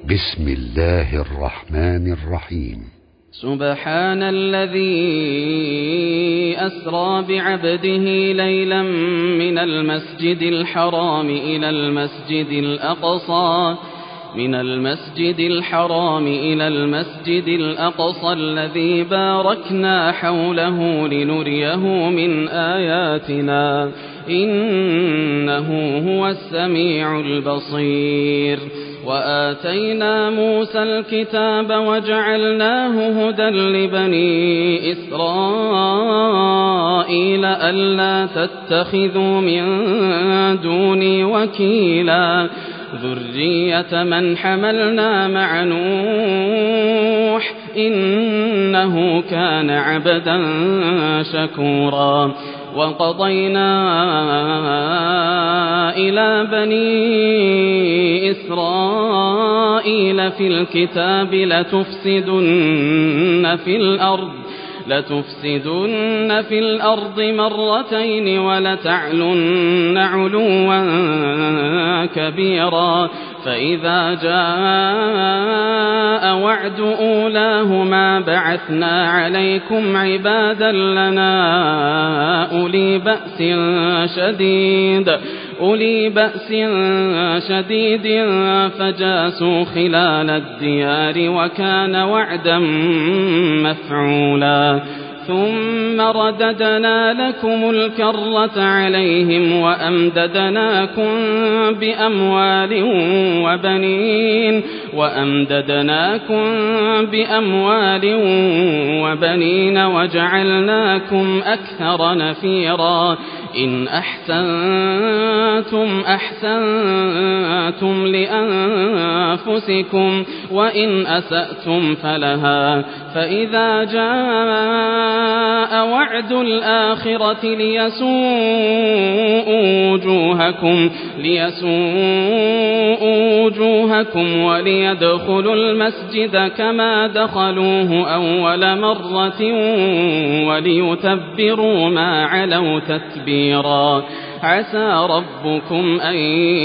بسم الله الرحمن الرحيم. سبحان الذي أسرى بعبده ليلا من المسجد الحرام إلى المسجد الأقصى الذي باركنا حوله لنريه من آياتنا إنه هو السميع البصير. وآتينا موسى الكتاب وجعلناه هدى لبني إسرائيل ألا تتخذوا من دوني وكيلا ذرية من حملنا مع نوح إنه كان عبدا شكورا. وقضينا إلى بني إسرائيل في الكتاب لتفسدن في الأرض مرتين ولتعلن علوا كبيرا. فإذا جاء وعد أولاهما بعثنا عليكم عبادا لنا أولي بأس شديد فجاسوا خلال الديار وكان وعدا مفعولا. ثم رددنا لكم الكرة عليهم وأمددناكم بأموال وبنين وجعلناكم أكثر نفيرا. إن أحسنتم لأنفسكم وإن أسأتم فلها. فإذا جاء وعد الآخرة ليسوءوا وجوهكم وليدخلوا المسجد كما دخلوه أول مرة وليتبروا ما علوا تتبيرا. عسى ربكم أن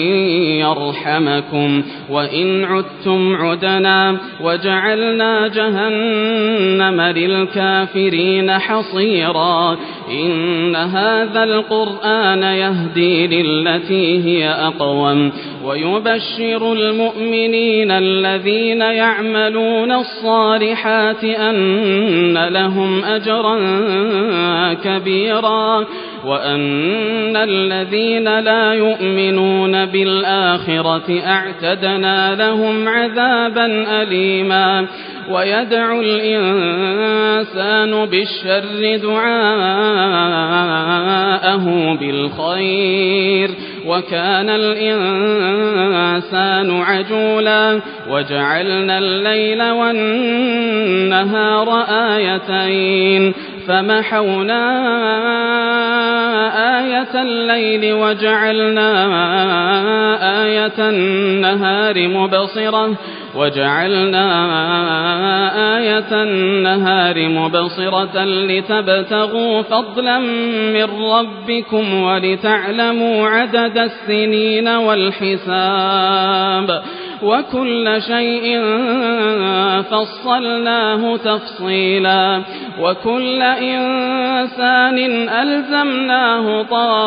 يرحمكم وإن عدتم عدنا وجعلنا جهنم للكافرين حصيرا. إن هذا القرآن يهدي للتي هي أقوم ويبشر المؤمنين الذين يعملون الصالحات أن لهم أجرا كبيرا وأن الذين لا يؤمنون بالآخرة أعتدنا لهم عذابا أليما. ويدعو الإنسان بالشر دعاءه بالخير وكان الإنسان عجولا. وجعلنا الليل والنهار آيتين فمحونا آية الليل وجعلنا آية النهار مبصرة لتبتغوا فضلا من ربكم ولتعلموا عدد السنين والحساب وكل شيء فصلناه تفصيلا. وكل إنسان ألزمناه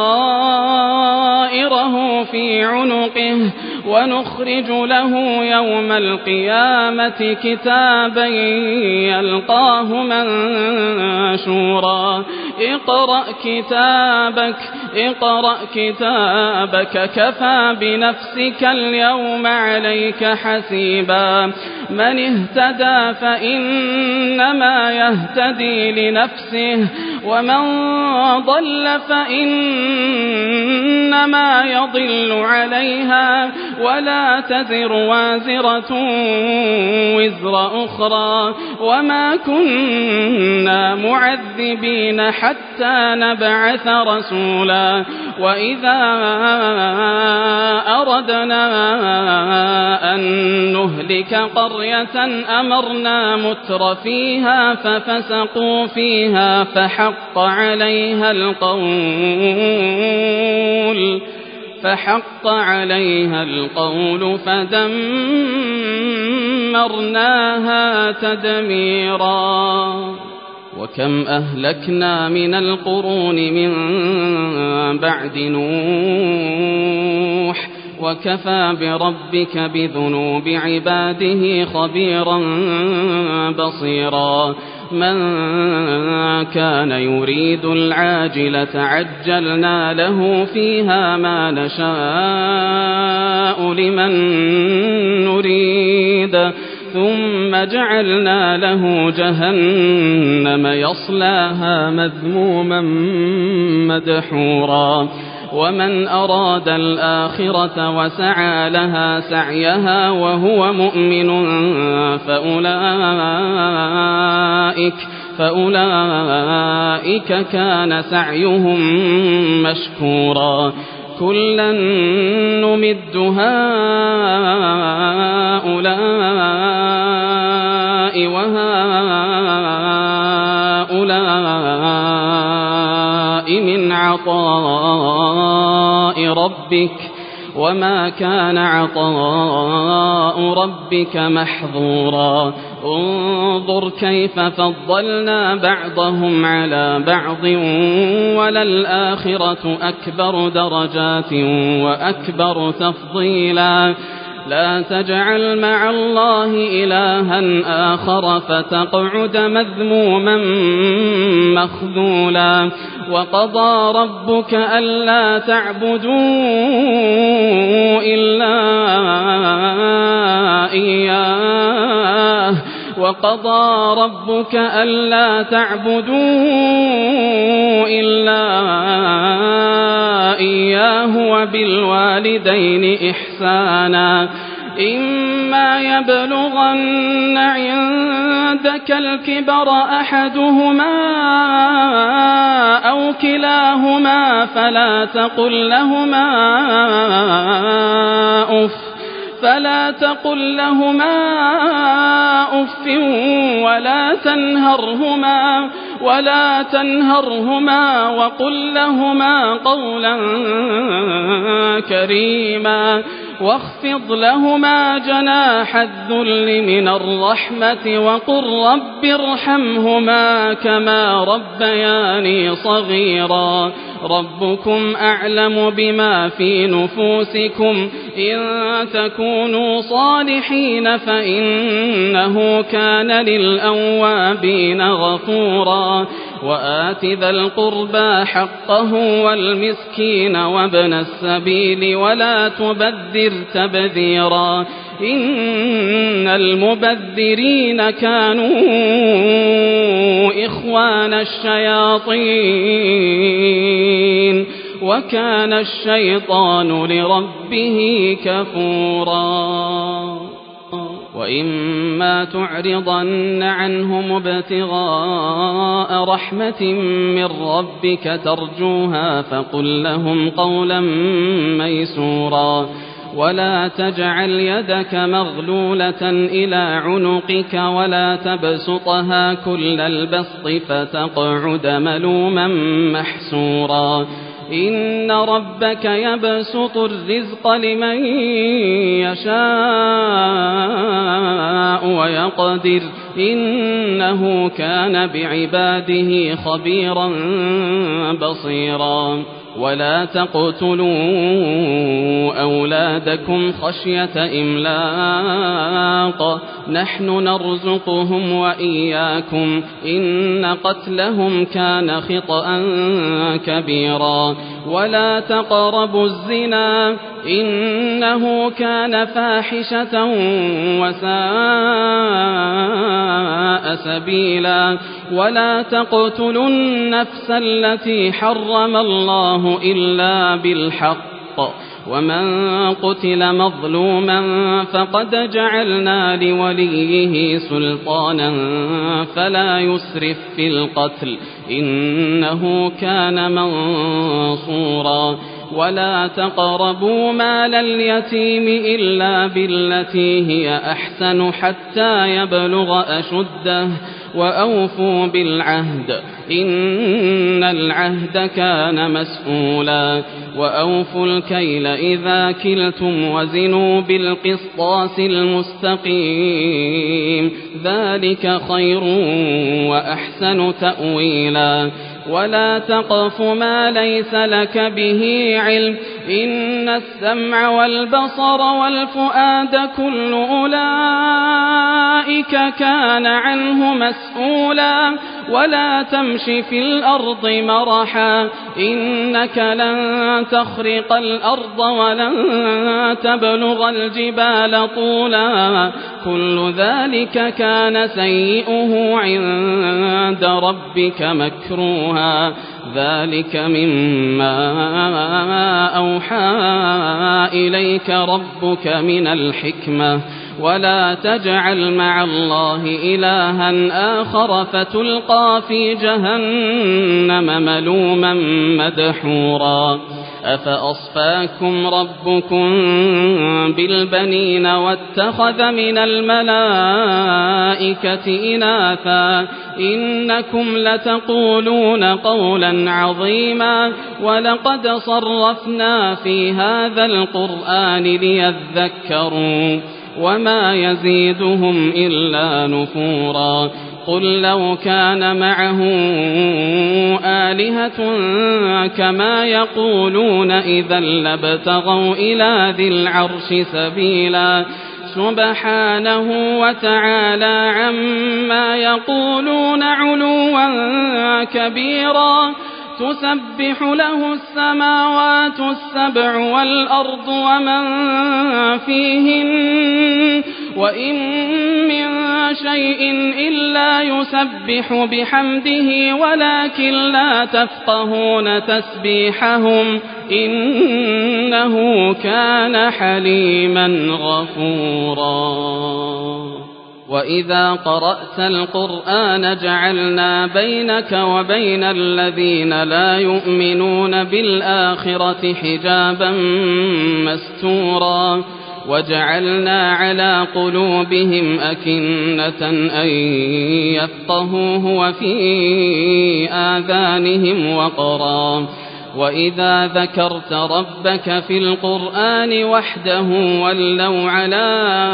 طائره في عنقه ونخرج له يوم القيامة كتابا يلقاه منشورا. اقرأ كتابك كفى بنفسك اليوم عليك حسيبا. من اهتدى فإنما يهتدي لنفسه ومن ضل فإنما يضل عليها ولا تزر وازرة وزر أخرى وما كنا معذبين حتى نبعث رسولا. وإذا أردنا أن نهلك قرية أمرنا متر فيها ففسقوا فيها فحق عليها القول فدمرناها دمرناها تدميرا وكم أهلكنا من القرون من بعد نوح وكفى بربك بذنوب عباده خبيرا بصيرا من كان يريد العاجلة عجلنا له فيها ما نشاء لمن نريد ثم جعلنا له جهنم يصلاها مذموما مدحورا ومن أراد الآخرة وسعى لها سعيها وهو مؤمن فأولئك كان سعيهم مشكورا كلا نمد هؤلاء وهؤلاء من عطاء ربك وما كان عطاء ربك محظورا انظر كيف فضلنا بعضهم على بعض وللآخرة أكبر درجات وأكبر تفضيلا لا تجعل مع الله إلها آخر فتقعد مذموما مخذولا وقضى ربك ألا تعبدوا إلا إياه وبالوالدين إحسانا إما يبلغن عندك الكبر أحدهما أو كلاهما فلا تقل لهما أف ولا تنهرهما وقل لهما قولا كريما واخفض لهما جناح الذل من الرحمة وقل رب ارحمهما كما ربياني صغيرا ربكم أعلم بما في نفوسكم إن تكونوا صالحين فإنه كان للأوابين غفورا وآت ذا القربى حقه والمسكين وابن السبيل ولا تبذر تبذيرا إن المبذرين كانوا إخوان الشياطين وكان الشيطان لربه كفورا وإما تعرضن عنهم ابتغاء رحمة من ربك ترجوها فقل لهم قولا ميسورا ولا تجعل يدك مغلولة إلى عنقك ولا تبسطها كل البسط فتقعد ملوما محسورا إن ربك يبسط الرزق لمن يشاء ويقدر إنه كان بعباده خبيرا بصيرا ولا تقتلوا أولادكم خشية إملاق نحن نرزقهم وإياكم إن قتلهم كان خطأ كبيرا ولا تقربوا الزنا إنه كان فاحشة وساء سبيلا ولا تقتلوا النفس التي حرم الله إلا بالحق ومن قتل مظلوما فقد جعلنا لوليه سلطانا فلا يسرف في القتل إنه كان منصورا ولا تقربوا مال اليتيم إلا بالتي هي أحسن حتى يبلغ أشده وأوفوا بالعهد إن العهد كان مسؤولا وأوفوا الكيل إذا كلتم وزنوا بالقسطاس المستقيم ذلك خير وأحسن تأويلا ولا تقف ما ليس لك به علم إن السمع والبصر والفؤاد كل أولئك كان عنه مسؤولا ولا تمش في الأرض مرحا إنك لن تخرق الأرض ولن تبلغ الجبال طولا كل ذلك كان سيئه عند ربك مكروها ذلك مما أوحى إليك ربك من الحكمة ولا تجعل مع الله إلها آخر فتلقى في جهنم ملوما مدحورا أفأصفاكم ربكم بالبنين واتخذ من الملائكة إناثا إنكم لتقولون قولا عظيما ولقد صرفنا في هذا القرآن ليذكروا وما يزيدهم إلا نفورا قل لو كان معه آلهة كما يقولون إذا لابتغوا إلى ذي العرش سبيلا سبحانه وتعالى عما يقولون علوا كبيرا تسبح له السماوات السبع والأرض ومن فيهن وإن من شيء إلا يسبح بحمده ولكن لا تفقهون تسبيحهم إنه كان حليما غفورا وإذا قرأت القرآن جعلنا بينك وبين الذين لا يؤمنون بالآخرة حجابا مستورا وجعلنا على قلوبهم أكنة أن يفقهوه وفي آذانهم وقرا وإذا ذكرت ربك في القرآن وحده ولوا على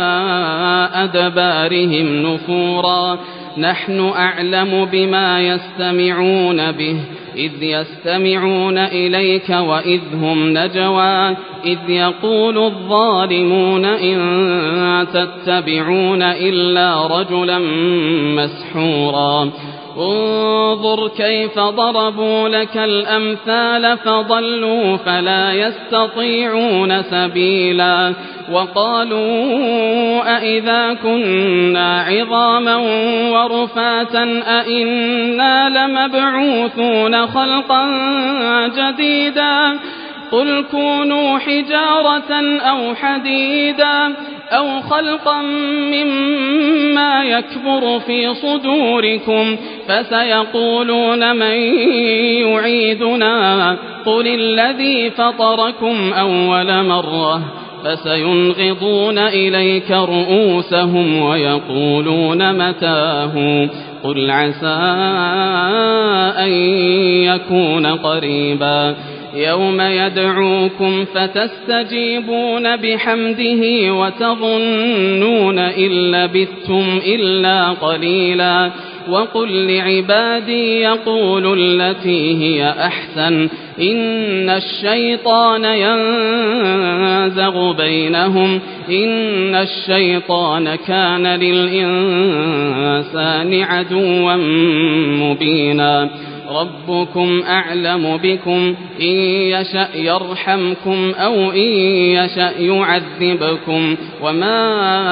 أدبارهم نفورا نحن أعلم بما يستمعون به إذ يستمعون إليك وإذ هم نجوى إذ يقول الظالمون إن تتبعون إلا رجلا مسحورا انظر كيف ضربوا لك الأمثال فضلوا فلا يستطيعون سبيلا وقالوا أئذا كنا عظاما ورفاتا أئنا لمبعوثون خلقا جديدا قل كونوا حجارة أو حديدا أو خلقا مما يكبر في صدوركم فسيقولون من يعيدنا قل الذي فطركم أول مرة فسينغضون إليك رؤوسهم ويقولون متاه قل عسى أن يكون قريبا يوم يدعوكم فتستجيبون بحمده وتظنون إن لبثتم إلا قليلا وقل لعبادي يقولوا التي هي أحسن إن الشيطان ينزغ بينهم إن الشيطان كان للإنسان عدوا مبينا ربكم أعلم بكم إن يشأ يرحمكم أو إن يشأ يعذبكم وما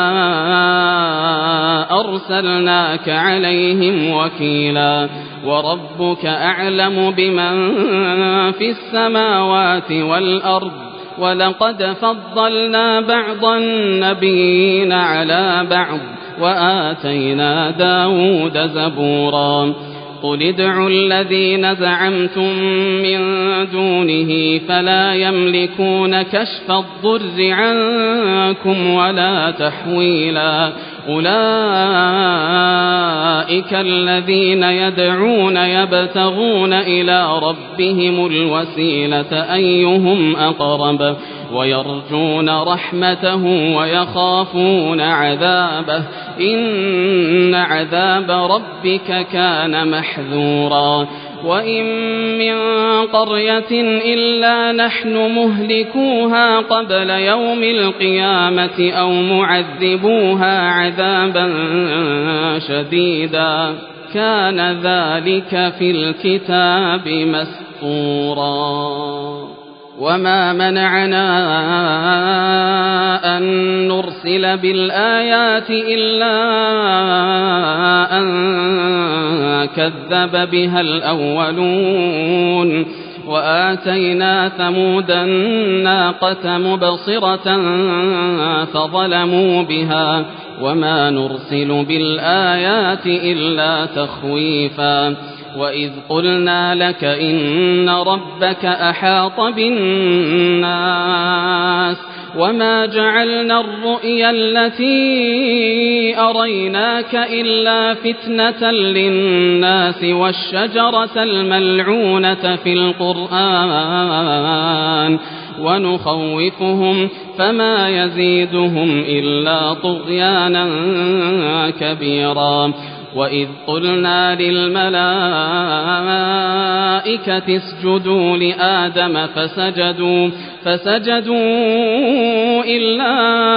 أرسلناك عليهم وكيلا وربك أعلم بمن في السماوات والأرض ولقد فضلنا بعض النبيين على بعض وآتينا داود زبورا قل ادعوا الذين زعمتم من دونه فلا يملكون كشف الضر عنكم ولا تحويلا أولئك الذين يدعون يبتغون إلى ربهم الوسيلة أيهم أقرب ويرجون رحمته ويخافون عذابه إن عذاب ربك كان محذورا وإن من قرية إلا نحن مهلكوها قبل يوم القيامة أو معذبوها عذابا شديدا كان ذلك في الكتاب مسطورا وما منعنا أن نرسل بالآيات إلا أن كذب بها الأولون وآتينا ثمود الناقة مبصرة فظلموا بها وما نرسل بالآيات إلا تخويفا وإذ قلنا لك إن ربك أحاط بالناس وما جعلنا الرؤيا التي أريناك إلا فتنة للناس والشجرة الملعونة في القرآن ونخوفهم فما يزيدهم إلا طغيانا كبيرا وإذ قلنا للملائكة اسجدوا لآدم فسجدوا إلا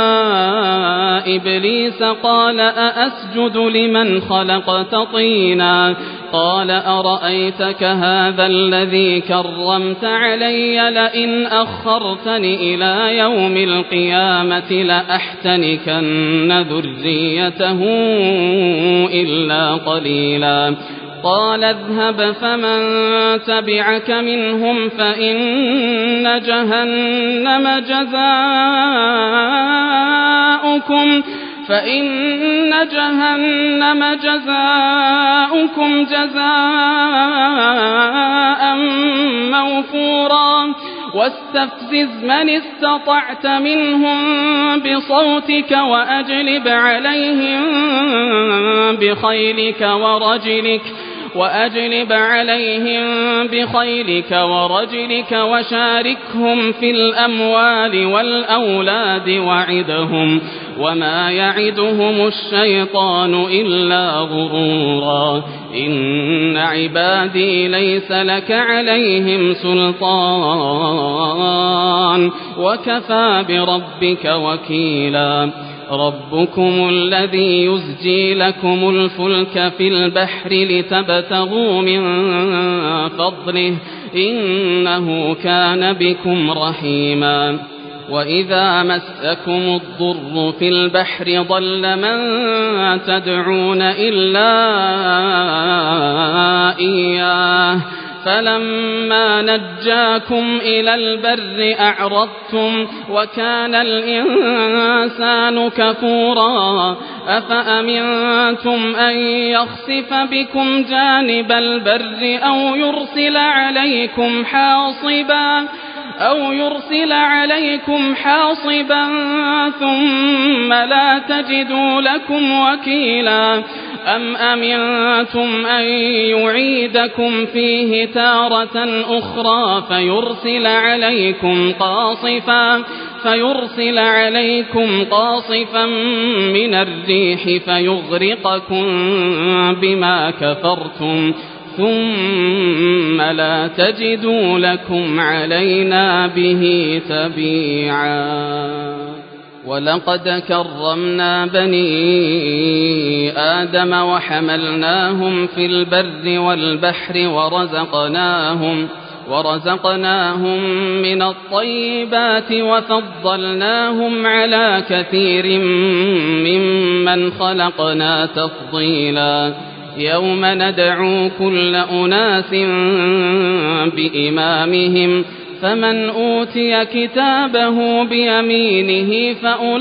إبليس قال أأسجد لمن خلقت طينا قال أرأيتك هذا الذي كرمت علي لئن أخرتني إلى يوم القيامة لأحتنكن ذريته إلا قليلا قال اذهب فمن تبعك منهم فإن جهنم جزاؤكم جزاء موفورا واستفزز من استطعت منهم بصوتك وأجلب عليهم بخيلك ورجلك وشاركهم في الأموال والأولاد وعدهم وما يعدهم الشيطان إلا غرورا إن عبادي ليس لك عليهم سلطان وكفى بربك وكيلا ربكم الذي يزجي لكم الفلك في البحر لتبتغوا من فضله إنه كان بكم رحيما وإذا مسكم الضر في البحر ضل من تدعون إلا إياه فلما نجاكم إلى البر أعرضتم وكان الإنسان كفورا أفأمنتم أن يخسف بكم جانب البر أو يرسل عليكم حاصبا ثم لا تجدوا لكم وكيلا أم أمنتم أن يعيدكم فيه تارة أخرى فيرسل عليكم قاصفا من الريح فيغرقكم بما كفرتم ثم لا تجدوا لكم علينا به تبيعا ولقد كرمنا بني آدم وحملناهم في البر والبحر ورزقناهم من الطيبات وفضلناهم على كثير ممن خلقنا تفضيلا يوم ندعو كل أناس بإمامهم فمن أوتي كتابه بيمينه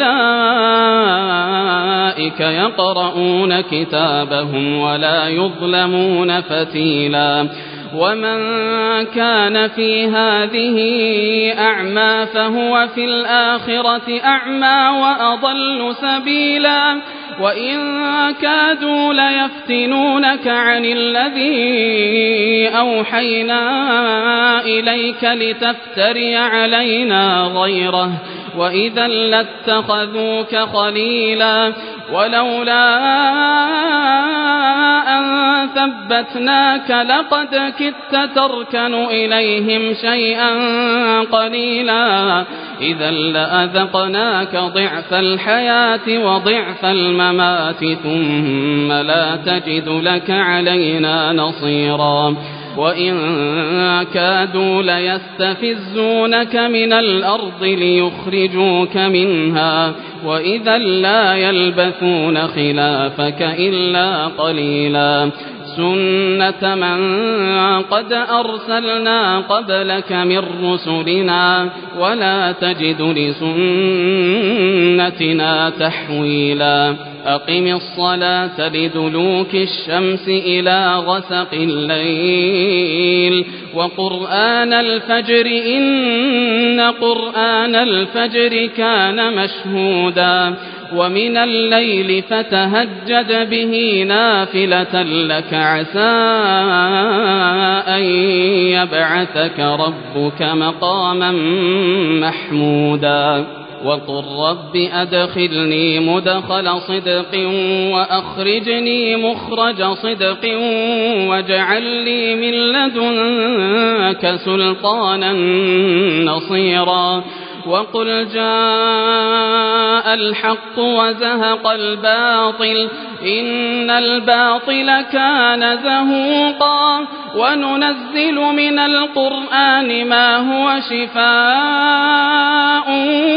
فأولئك يقرؤون كتابهم ولا يظلمون فتيلا ومن كان في هذه أعمى فهو في الآخرة أعمى وأضل سبيلا وإن كادوا ليفتنونك عن الذي أوحينا إليك لتفتري علينا غيره وإذا لاتخذوك خليلا ولولا أن ثبتناك لقد كدت تركن إليهم شيئا قليلا إذا لأذقناك ضعف الحياة وضعف الممات ثم لا تجد لك علينا نصيرا وإن كادوا ليستفزونك من الأرض ليخرجوك منها وإذا لا يلبثون خلافك إلا قليلا سنة من قد أرسلنا قبلك من رسلنا ولا تجد لسنتنا تحويلا أقم الصلاة لدلوك الشمس إلى غسق الليل وقرآن الفجر إن قرآن الفجر كان مشهودا ومن الليل فتهجد به نافلة لك عسى أن يبعثك ربك مقاما محمودا وقل رب أدخلني مدخل صدق وأخرجني مخرج صدق واجعل لي من لدنك سلطانا نصيرا وقل جاء الحق وزهق الباطل إن الباطل كان زهوقا وننزل من القرآن ما هو شفاء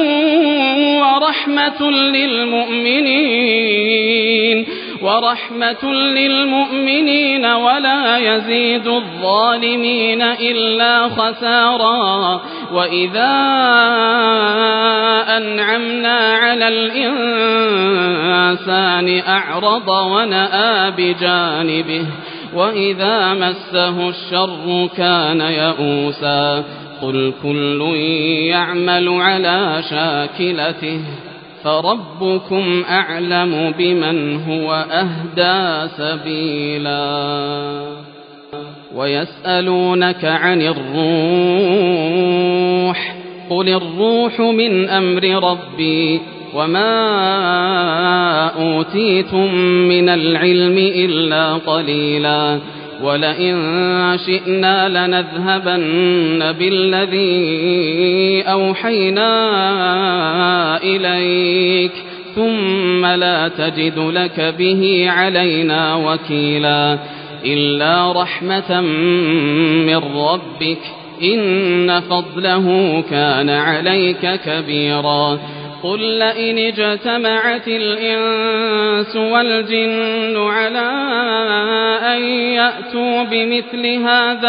ورحمة للمؤمنين ولا يزيد الظالمين إلا خسارا وإذا أنعمنا على الإنسان أعرض ونأى بجانبه وإذا مسه الشر كان يئوسا قل كل يعمل على شاكلته فربكم أعلم بمن هو أهدى سبيلا ويسألونك عن الروح قل الروح من أمر ربي وما أوتيتم من العلم إلا قليلا ولئن شئنا لنذهبن بالذي أوحينا إليك ثم لا تجد لك به علينا وكيلا إلا رحمة من ربك إن فضله كان عليك كبيرا قل لئن اجتمعت الإنس والجن على أن يأتوا بمثل هذا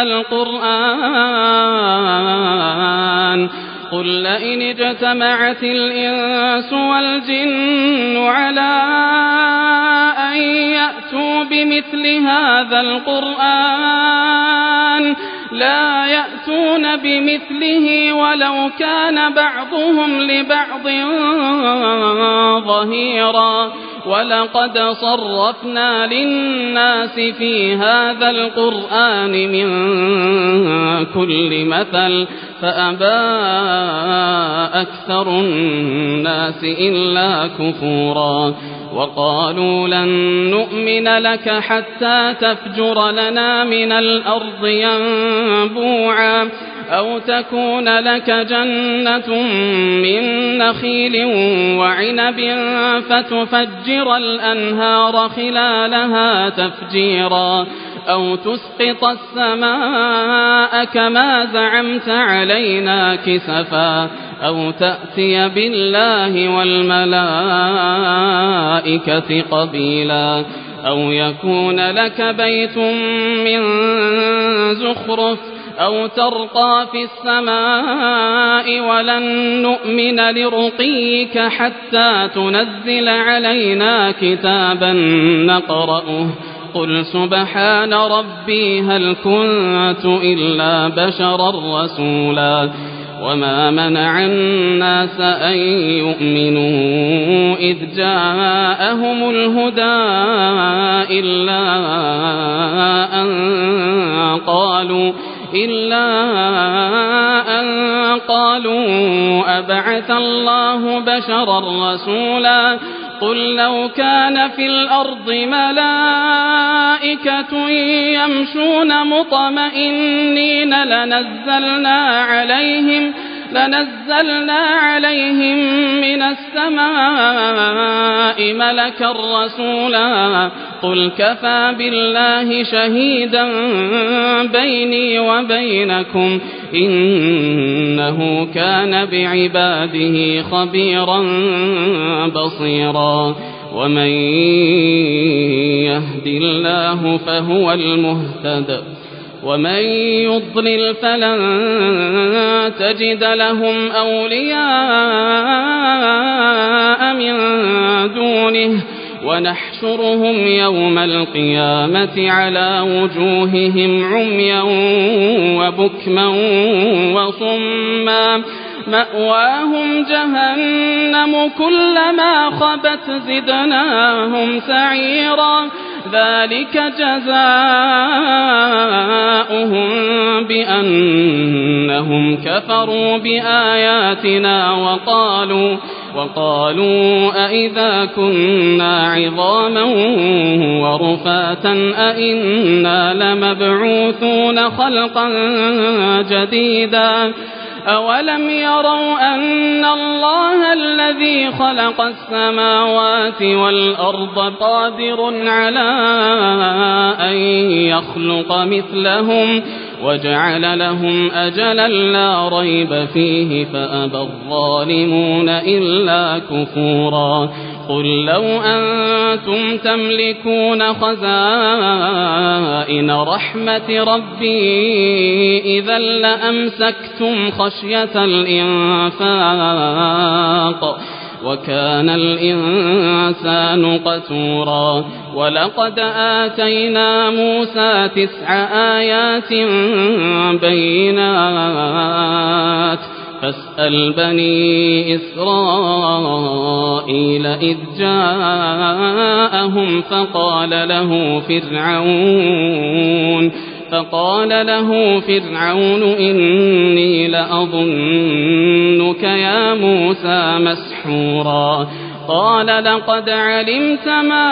القرآن قل لئن اجتمعت الإنس والجن على أن يأتوا بمثل هذا القرآن لا يأتون بمثله ولو كان بعضهم لبعض ظهيرا ولقد صرفنا للناس في هذا القرآن من كل مثل فأبى أكثر الناس إلا كفورا وقالوا لن نؤمن لك حتى تفجر لنا من الأرض ينبوعا أو تكون لك جنة من نخيل وعنب فتفجر الأنهار خلالها تفجيرا أو تسقط السماء كما زعمت علينا كسفا أو تأتي بالله والملائكة قبيلا أو يكون لك بيت من زخرف أو ترقى في السماء ولن نؤمن لرقيك حتى تنزل علينا كتابا نقرأه قل سبحان ربي هل كنت إلا بشرا رسولا وما منع الناس أن يؤمنوا إذ جاءهم الهدى إلا أن قالوا أبعث الله بشرا رسولا قل لو كان في الأرض ملائكة يمشون مطمئنين لنزلنا عليهم من السماء ملكا رسولا قل كفى بالله شهيدا بيني وبينكم إنه كان بعباده خبيرا بصيرا ومن يهد الله فهو المهتد ومن يضلل فلن تجد لهم أولياء من دونه ونحشرهم يوم القيامة على وجوههم عميا وبكما وصما مأواهم جهنم كلما خبت زدناهم سعيرا ذلك جزاؤهم بأنهم كفروا بآياتنا وقالوا أئذا كنا عظاما ورفاتا أئنا لمبعوثون خلقا جديدا أولم يروا أن الله الذي خلق السماوات والأرض قادر على أن يخلق مثلهم وجعل لهم أجلا لا ريب فيه فأبى الظالمون إلا كفورا قل لو أنتم تملكون خزائن رحمة ربي إذا لأمسكتم خشية الإنفاق وكان الإنسان قتورا ولقد آتينا موسى 9 آيات بينات فاسأل بني إسرائيل إذ جاءهم فقال له فرعون إني لأظنك يا موسى مسحورا قال لقد علمت ما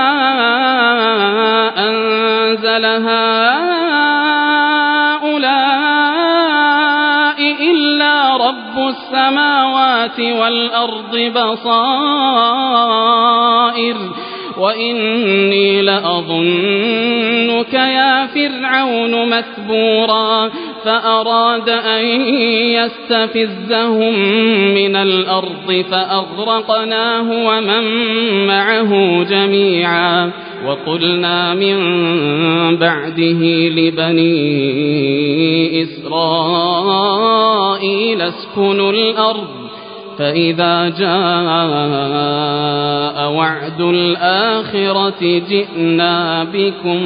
أنزل هؤلاء إلا رب السماوات والأرض بصائر وإني لأظنك يا فرعون مثبورا فأراد أن يستفزهم من الأرض فأغرقناه ومن معه جميعا وقلنا من بعده لبني إسرائيل اسكنوا الأرض فإذا جاء وعد الآخرة جئنا بكم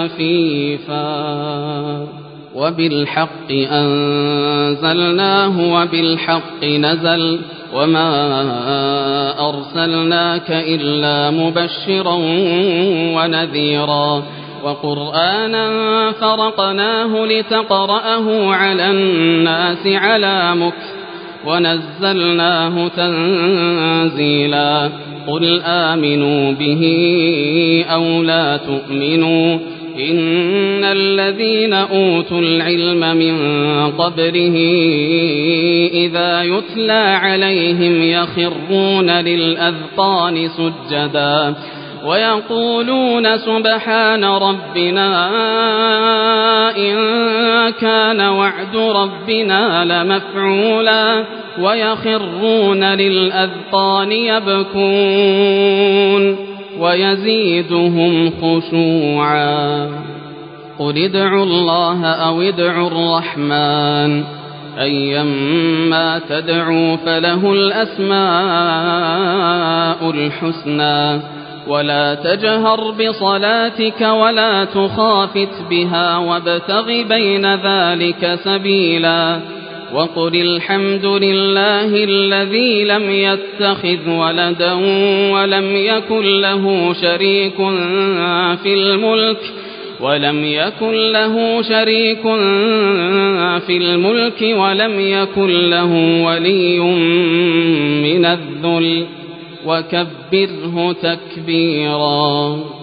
لفيفا وبالحق أنزلناه وبالحق نزل وما أرسلناك إلا مبشرا ونذيرا وقرآنا فرقناه لتقرأه على الناس على مكث ونزلناه تنزيلا قل آمنوا به أو لا تؤمنوا إن الذين أوتوا العلم من قبله إذا يتلى عليهم يخرون للأذقان سجدا ويقولون سبحان ربنا إن كان وعد ربنا لمفعولا ويخرون للأذقان يبكون ويزيدهم خشوعا قل ادعوا الله أو ادعوا الرحمن أيما تدعوا فله الأسماء الحسنى ولا تجهر بصلاتك ولا تخافت بها وابتغ بين ذلك سبيلا وقل الحمد لله الذي لم يتخذ ولدا ولم يكن له شريك في الملك ولم يكن له ولي من الذل وكبره تكبيرا.